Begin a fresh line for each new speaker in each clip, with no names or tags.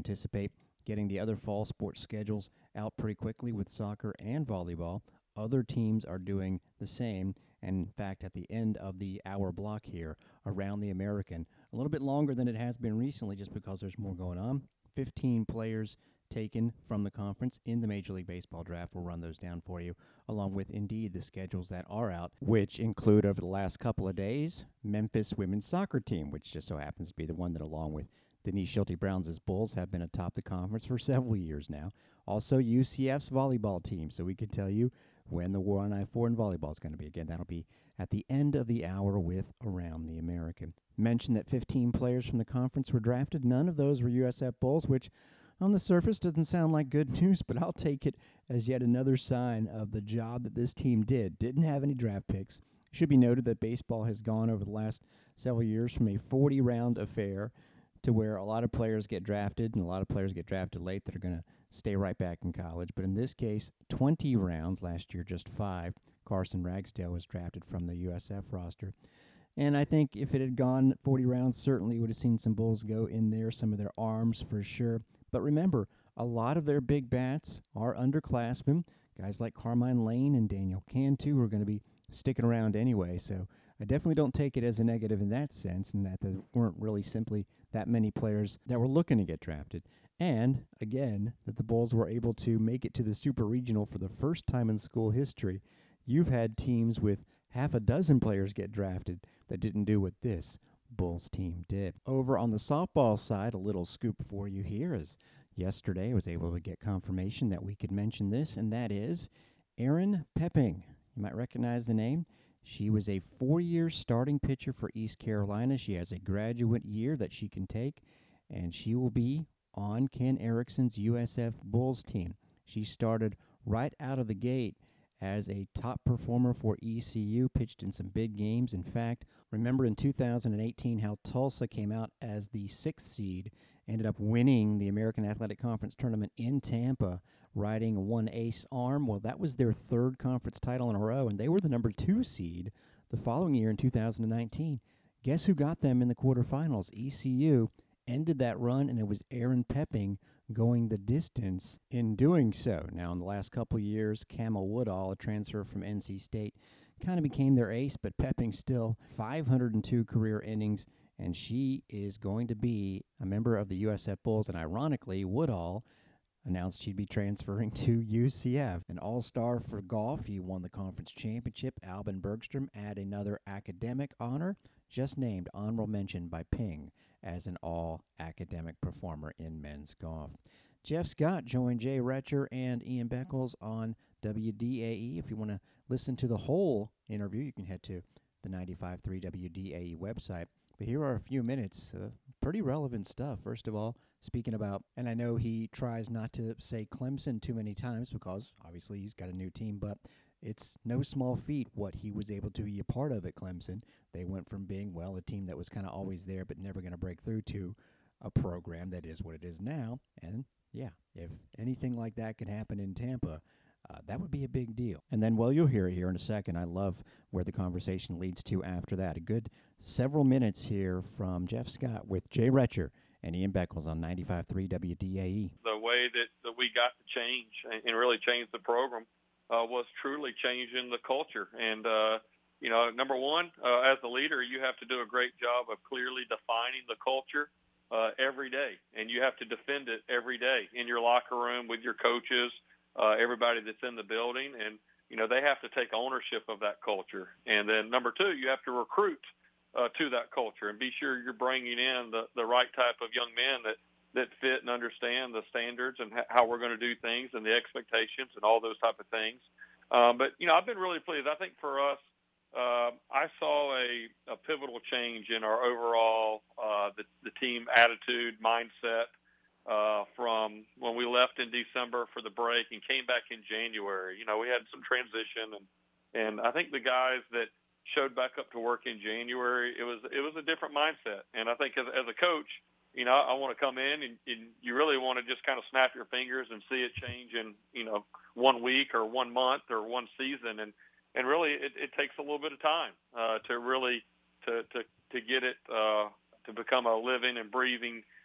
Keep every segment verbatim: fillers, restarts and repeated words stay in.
anticipate getting the other fall sports schedules out pretty quickly with soccer and volleyball. Other teams are doing the same. And in fact, at the end of the hour block here around the American, a little bit longer than it has been recently just because there's more going on. fifteen players taken from the conference in the Major League Baseball draft. We'll run those down for you, along with, indeed, the schedules that are out, which include, over the last couple of days, Memphis women's soccer team, which just so happens to be the one that, along with Denise Schulte Browns' Bulls, have been atop the conference for several years now. Also, U C F's volleyball team, so we can tell you when the War on I four in volleyball is going to be. Again, that'll be at the end of the hour with Around the American. Mentioned that fifteen players from the conference were drafted. None of those were U S F Bulls, which on the surface doesn't sound like good news, but I'll take it as yet another sign of the job that this team did. Didn't have any draft picks. It should be noted that baseball has gone over the last several years from a forty-round affair to where a lot of players get drafted, and a lot of players get drafted late that are going to stay right back in college. But in this case, twenty rounds. Last year, just five. Carson Ragsdale was drafted from the U S F roster. And I think if it had gone forty rounds, certainly would have seen some Bulls go in there, some of their arms for sure. But remember, a lot of their big bats are underclassmen, guys like Carmine Lane and Daniel Cantu who are going to be sticking around anyway. So I definitely don't take it as a negative in that sense, and that there weren't really simply that many players that were looking to get drafted. And, again, that the Bulls were able to make it to the Super Regional for the first time in school history. You've had teams with half a dozen players get drafted that didn't do what this Bulls team did. Over on the softball side, a little scoop for you here is yesterday I was able to get confirmation that we could mention this, and that is Erin Pepping. You might recognize the name. She was a four-year starting pitcher for East Carolina. She has a graduate year that she can take, and she will be on Ken Erickson's U S F Bulls team. She started right out of the gate as a top performer for E C U, pitched in some big games. In fact, remember in two thousand eighteen how Tulsa came out as the sixth seed, ended up winning the American Athletic Conference tournament in Tampa, riding a one-ace arm. Well, that was their third conference title in a row, and they were the number two seed the following year in two thousand nineteen. Guess who got them in the quarterfinals? E C U ended that run, and it was Erin Pepping going the distance in doing so. Now, in the last couple of years, Camel Woodall, a transfer from N C State, kind of became their ace, but Pepping still five hundred two career innings, and she is going to be a member of the U S F Bulls. And ironically, Woodall announced she'd be transferring to U C F. An all-star for golf, he won the conference championship. Albin Bergstrom add another academic honor, just named honorable mention by Ping as an all-academic performer in men's golf. Jeff Scott joined Jay Retcher and Ian Beckles on W D A E. If you want to listen to the whole interview, you can head to the ninety-five point three W D A E website. But here are a few minutes, uh, pretty relevant stuff. First of all, speaking about, and I know he tries not to say Clemson too many times because obviously he's got a new team, but it's no small feat what he was able to be a part of at Clemson. They went from being, well, a team that was kind of always there but never going to break through to a program that is what it is now. And, yeah, if anything like that could happen in Tampa, uh, that would be a big deal. And then, well, you'll hear it here in a second. I love where the conversation leads to after that. A good several minutes here from Jeff Scott with Jay Retcher and Ian Beckles on ninety-five point three W D A E.
The way that, that we got to change and really change the program uh, was truly changing the culture. And, uh, you know, number one, uh, as the leader, you have to do a great job of clearly defining the culture uh, every day. And you have to defend it every day in your locker room with your coaches, uh, everybody that's in the building. And, you know, they have to take ownership of that culture. And then number two, you have to recruit uh, to that culture and be sure you're bringing in the, the right type of young men that, that fit and understand the standards and ha- how we're going to do things and the expectations and all those type of things. Um, but, you know, I've been really pleased. I think for us, uh, I saw a, a pivotal change in our overall uh, the, the team attitude, mindset uh, from when we left in December for the break and came back in January. You know, we had some transition, and, and I think the guys that showed back up to work in January, it was it was a different mindset. And I think as, as a coach, you know, I want to come in and, and you really want to just kind of snap your fingers and see it change in, you know, one week or one month or one season. And, and really it, it takes a little bit of time uh, to really to, to, to get it uh, to become a living and breathing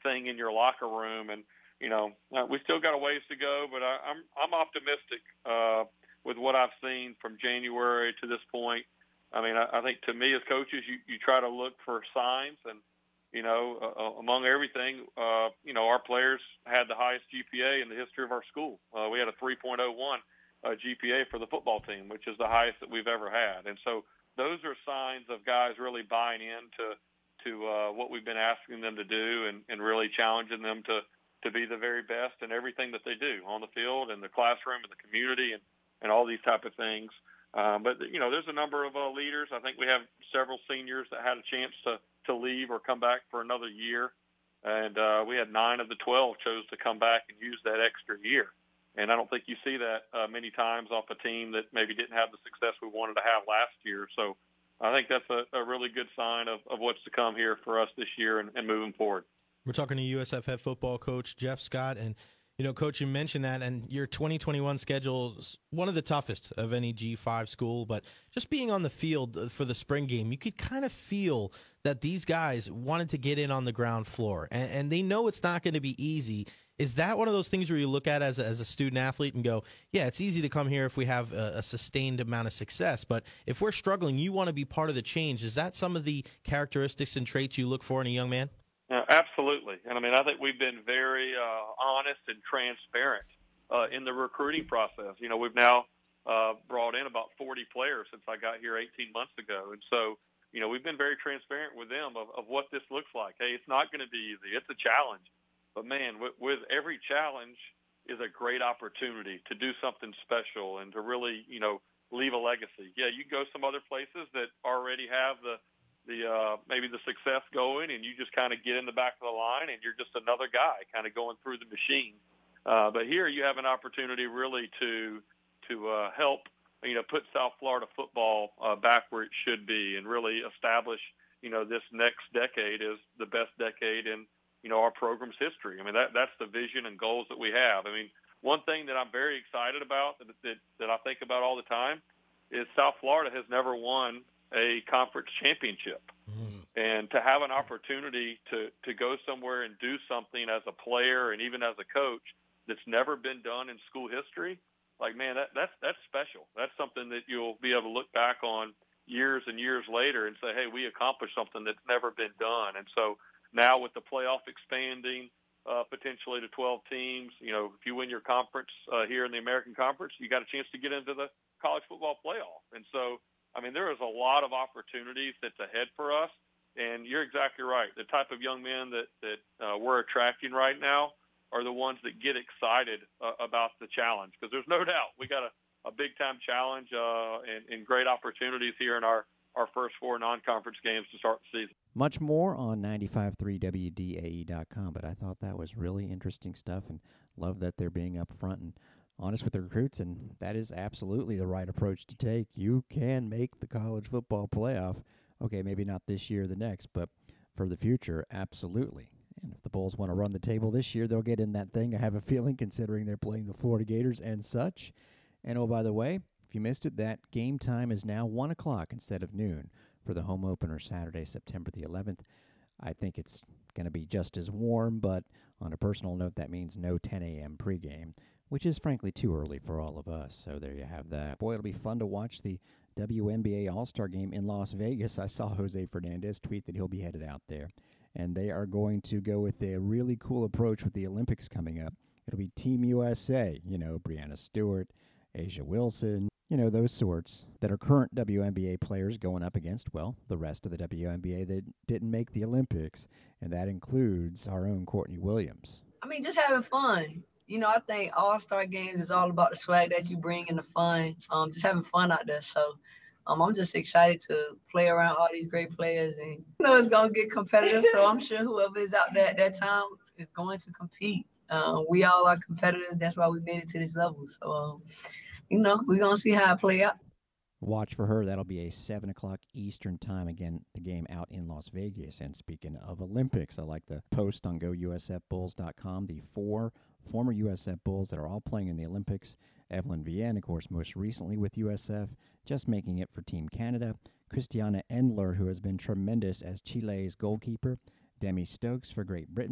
thing in your locker room. And, you know, uh, we still got a ways to go, but I, I'm, I'm optimistic uh, with what I've seen from January to this point. I mean, I, I think to me as coaches, you, you try to look for signs, and, you know, uh, among everything, uh, you know, our players had the highest G P A in the history of our school. Uh, we had a three point oh one uh, G P A for the football team, which is the highest that we've ever had. And so those are signs of guys really buying into to uh, what we've been asking them to do, and, and really challenging them to, to be the very best in everything that they do on the field, in the classroom, in the community, and, and all these type of things. Um, but, you know, there's a number of uh, leaders. I think we have several seniors that had a chance to, to leave or come back for another year. And uh, we had nine of the twelve chose to come back and use that extra year. And I don't think you see that uh, many times off a team that maybe didn't have the success we wanted to have last year. So I think that's a, a really good sign of, of what's to come here for us this year and, and moving forward.
We're talking to U S F head football coach Jeff Scott. And, you know, Coach, you mentioned that, and your twenty twenty-one schedule is one of the toughest of any G five school. But just being on the field for the spring game, you could kind of feel that these guys wanted to get in on the ground floor, and, and they know it's not going to be easy. Is that one of those things where you look at as a, as a student athlete and go, yeah, it's easy to come here if we have a, a sustained amount of success, but if we're struggling, you want to be part of the change? Is that some of the characteristics and traits you look for in a young man?
Uh, absolutely. And I mean, I think we've been very uh, honest and transparent uh, in the recruiting process. You know, we've now uh, brought in about forty players since I got here eighteen months ago. And so, you know, we've been very transparent with them of, of what this looks like. Hey, it's not going to be easy. It's a challenge. But, man, with, with every challenge is a great opportunity to do something special and to really, you know, leave a legacy. Yeah, you go some other places that already have the – the uh, maybe the success going, and you just kind of get in the back of the line, and you're just another guy kind of going through the machine. Uh, but here you have an opportunity really to to uh, help, you know, put South Florida football uh, back where it should be, and really establish, you know, this next decade is the best decade in, you know, our program's history. I mean, that that's the vision and goals that we have. I mean, one thing that I'm very excited about that that, that I think about all the time is South Florida has never won a conference championship. Mm. And to have an opportunity to, to go somewhere and do something as a player and even as a coach that's never been done in school history, like, man, that, that's, that's special. That's something that you'll be able to look back on years and years later and say, hey, we accomplished something that's never been done. And so now with the playoff expanding uh, potentially to twelve teams, you know, if you win your conference uh, here in the American Conference, you got a chance to get into the college football playoff. And so, I mean, there is a lot of opportunities that's ahead for us, and you're exactly right. The type of young men that, that uh, we're attracting right now are the ones that get excited uh, about the challenge, because there's no doubt we got a, a big-time challenge uh, and, and great opportunities here in our, our first four non-conference games to start the season.
Much more on ninety-five point three W D A E dot com, but I thought that was really interesting stuff, and love that they're being upfront and honest with the recruits, and that is absolutely the right approach to take. You can make the college football playoff. Okay, maybe not this year or the next, but for the future, absolutely. And if the Bulls want to run the table this year, they'll get in that thing. I have a feeling, considering they're playing the Florida Gators and such. And oh, by the way, if you missed it, that game time is now one o'clock instead of noon for the home opener Saturday, September the eleventh. I think it's going to be just as warm, but on a personal note, that means no ten a.m. pregame, which is frankly too early for all of us. So there you have that. Boy, it'll be fun to watch the W N B A All-Star Game in Las Vegas. I saw Jose Fernandez tweet that he'll be headed out there. And they are going to go with a really cool approach with the Olympics coming up. It'll be Team U S A, you know, Breanna Stewart, Asia Wilson, you know, those sorts that are current W N B A players going up against, well, the rest of the W N B A that didn't make the Olympics. And that includes our own Courtney Williams.
I mean, just having fun. You know, I think All-Star Games is all about the swag that you bring and the fun, um, just having fun out there. So um, I'm just excited to play around all these great players. And, you know, it's going to get competitive, so I'm sure whoever is out there at that time is going to compete. Um, we all are competitors. That's why we made it to this level. So, um, you know, we're going to see how it play out.
Watch for her. That'll be a seven o'clock Eastern time. Again, the game out in Las Vegas. And speaking of Olympics, I like the post on go U S F bulls dot com, the four former U S F Bulls that are all playing in the Olympics. Evelyn Vienne, of course, most recently with U S F, just making it for Team Canada. Christiana Endler, who has been tremendous as Chile's goalkeeper. Demi Stokes for Great Britain.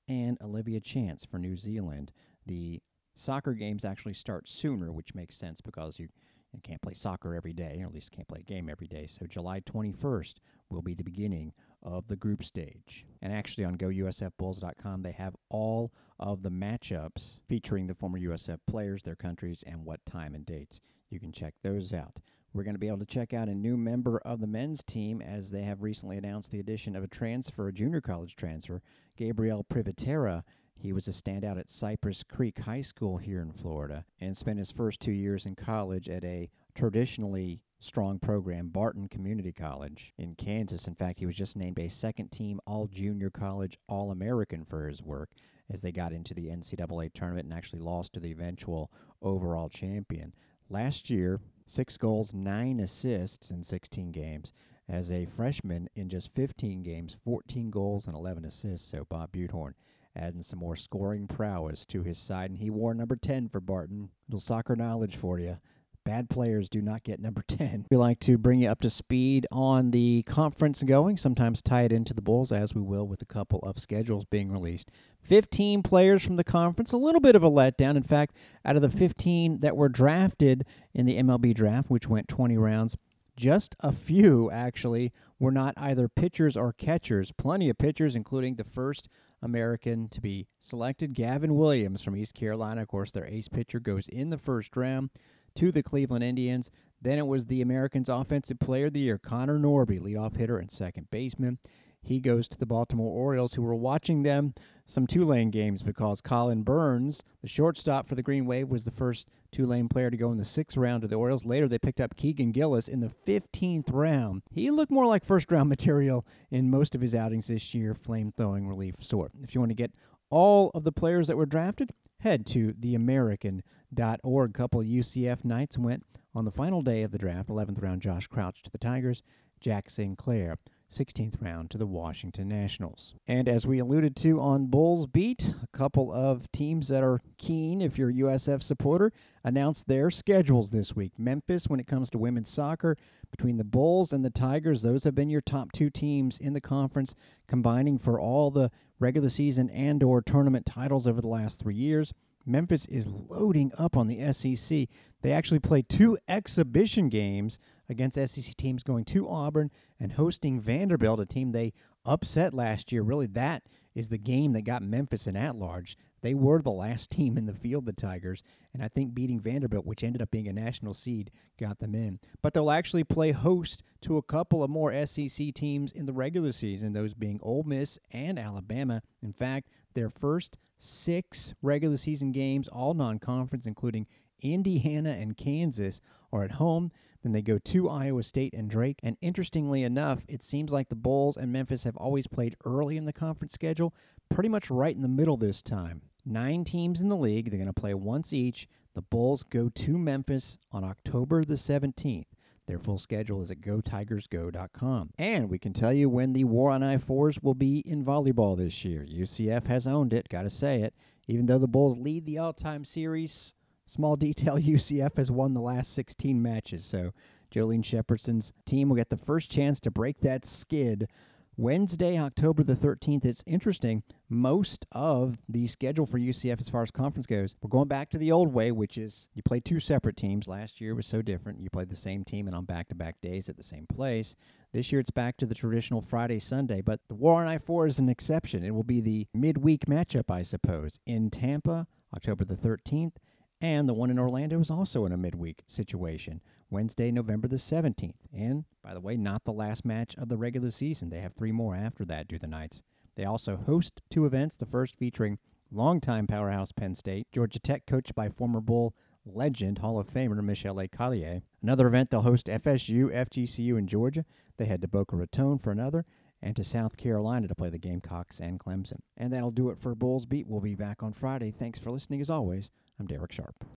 and Olivia Chance for New Zealand. The soccer games actually start sooner, which makes sense because you, you can't play soccer every day, or at least can't play a game every day. So July twenty-first will be the beginning of the group stage. And actually on go U S F Bulls dot com, they have all of the matchups featuring the former U S F players, their countries, and what time and dates. You can check those out. We're going to be able to check out a new member of the men's team as they have recently announced the addition of a transfer, a junior college transfer, Gabriel Privatera. He was a standout at Cypress Creek High School here in Florida and spent his first two years in college at a traditionally strong program, Barton Community College in Kansas. In fact, he was just named a second-team all-junior college All-American for his work as they got into the N C double A tournament and actually lost to the eventual overall champion. Last year, six goals, nine assists in sixteen games. As a freshman in just fifteen games, fourteen goals and eleven assists. So Bob Buthorn adding some more scoring prowess to his side, and he wore number ten for Barton. Little soccer knowledge for you. Bad players do not get number ten. We like to bring you up to speed on the conference going, sometimes tie it into the Bulls, as we will with a couple of schedules being released. fifteen players from the conference, a little bit of a letdown. In fact, out of the fifteen that were drafted in the M L B draft, which went twenty rounds, just a few, actually, were not either pitchers or catchers. Plenty of pitchers, including the first American to be selected, Gavin Williams from East Carolina. Of course, their ace pitcher goes in the first round to the Cleveland Indians. Then it was the Americans' Offensive Player of the Year, Connor Norby, leadoff hitter and second baseman. He goes to the Baltimore Orioles, who were watching them some Tulane games because Colin Burns, the shortstop for the Green Wave, was the first Tulane player to go in the sixth round of the Orioles. Later, they picked up Keegan Gillis in the fifteenth round. He looked more like first-round material in most of his outings this year, flame-throwing relief sort. If you want to get all of the players that were drafted, head to the american dot org. A couple of U C F Knights went on the final day of the draft. eleventh round, Josh Crouch to the Tigers. Jack Sinclair, sixteenth round, to the Washington Nationals. And as we alluded to on Bulls Beat, a couple of teams that are keen, if you're a U S F supporter, announced their schedules this week. Memphis, when it comes to women's soccer, between the Bulls and the Tigers, those have been your top two teams in the conference, combining for all the regular season and or tournament titles over the last three years. Memphis is loading up on the S E C. They actually played two exhibition games against S E C teams, going to Auburn and hosting Vanderbilt, a team they upset last year. Really, that is the game that got Memphis an at-large. They were the last team in the field, the Tigers, and I think beating Vanderbilt, which ended up being a national seed, got them in. But they'll actually play host to a couple of more S E C teams in the regular season, those being Ole Miss and Alabama. In fact, their first six regular season games, all non-conference, including Indiana and Kansas, are at home. Then they go to Iowa State and Drake. And interestingly enough, it seems like the Bulls and Memphis have always played early in the conference schedule, pretty much right in the middle this time. Nine teams in the league. They're going to play once each. The Bulls go to Memphis on October the seventeenth. Their full schedule is at go tigers go dot com. And we can tell you when the War on I fours will be in volleyball this year. U C F has owned it, got to say it. Even though the Bulls lead the all-time series, small detail, U C F has won the last sixteen matches. So Jolene Shepherdson's team will get the first chance to break that skid Wednesday, October the thirteenth. It's interesting. Most of the schedule for U C F as far as conference goes, we're going back to the old way, which is you play two separate teams. Last year was so different. You played the same team and on back-to-back days at the same place. This year it's back to the traditional Friday-Sunday, but the War on I four is an exception. It will be the midweek matchup, I suppose, in Tampa, October the thirteenth, and the one in Orlando is also in a midweek situation, Wednesday, November the seventeenth. And, by the way, not the last match of the regular season. They have three more after that, do the Knights. They also host two events, the first featuring longtime powerhouse Penn State, Georgia Tech, coached by former Bull legend, Hall of Famer Michelle Collier. Another event, they'll host F S U, F G C U, and Georgia. They head to Boca Raton for another, and to South Carolina to play the Gamecocks and Clemson. And that'll do it for Bulls Beat. We'll be back on Friday. Thanks for listening. As always, I'm Derek Sharp.